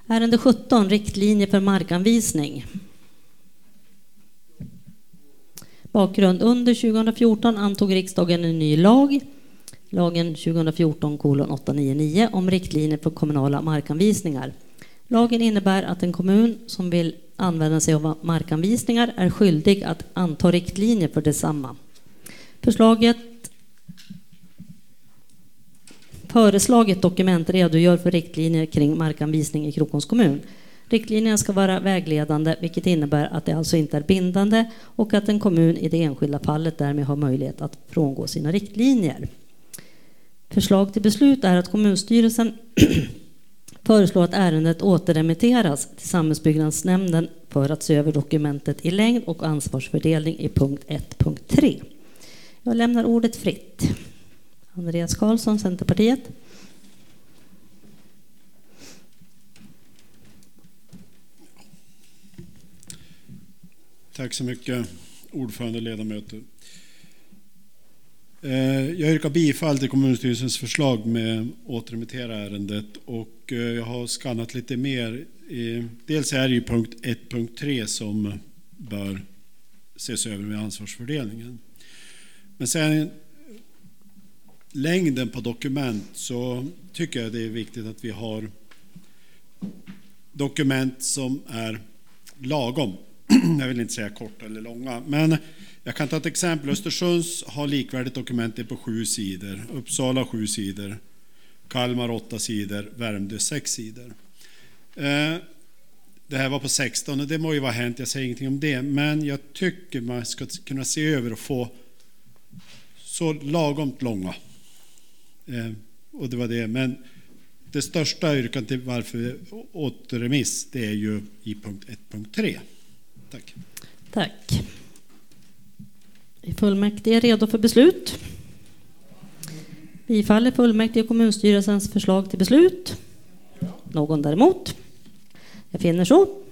Ärende 17, riktlinjer för markanvisning. Bakgrund: under 2014 antog riksdagen en ny lag, lagen 2014:899 om riktlinjer för kommunala markanvisningar. Lagen innebär att en kommun som vill använda sig av markanvisningar är skyldig att anta riktlinjer för detsamma. Föreslaget dokument redogör för riktlinjer kring markanvisning i Krokoms kommun. Riktlinjerna ska vara vägledande, vilket innebär att det alltså inte är bindande och att en kommun i det enskilda fallet därmed har möjlighet att frångå sina riktlinjer. Förslag till beslut är att kommunstyrelsen föreslår att ärendet återremitteras till samhällsbyggnadsnämnden för att se över dokumentet i längd och ansvarsfördelning i punkt 1.3. Jag lämnar ordet fritt. Andreas Karlsson, Centerpartiet. Tack så mycket, ordförande och ledamöter. Jag yrkar bifall till kommunstyrelsens förslag med återremittera ärendet, och jag har skannat lite mer. Dels är det ju punkt 1.3 som bör ses över med ansvarsfördelningen. Men sen längden på dokument, så tycker jag det är viktigt att vi har dokument som är lagom. Jag vill inte säga korta eller långa, men jag kan ta ett exempel. Östersunds har likvärdigt dokument på 7 sidor, Uppsala 7 sidor, Kalmar 8 sidor, Värmdö 6 sidor. Det här var på 16 och det må ju vara hänt, jag säger ingenting om det, men jag tycker man ska kunna se över och få så lagomt långa. Och det var det, men det största yrkandet till varför återremiss, det är ju i punkt 1.3. Tack. Tack. Är fullmäktige redo för beslut? Bifaller fullmäktige och kommunstyrelsens förslag till beslut? Någon däremot? Jag finner så.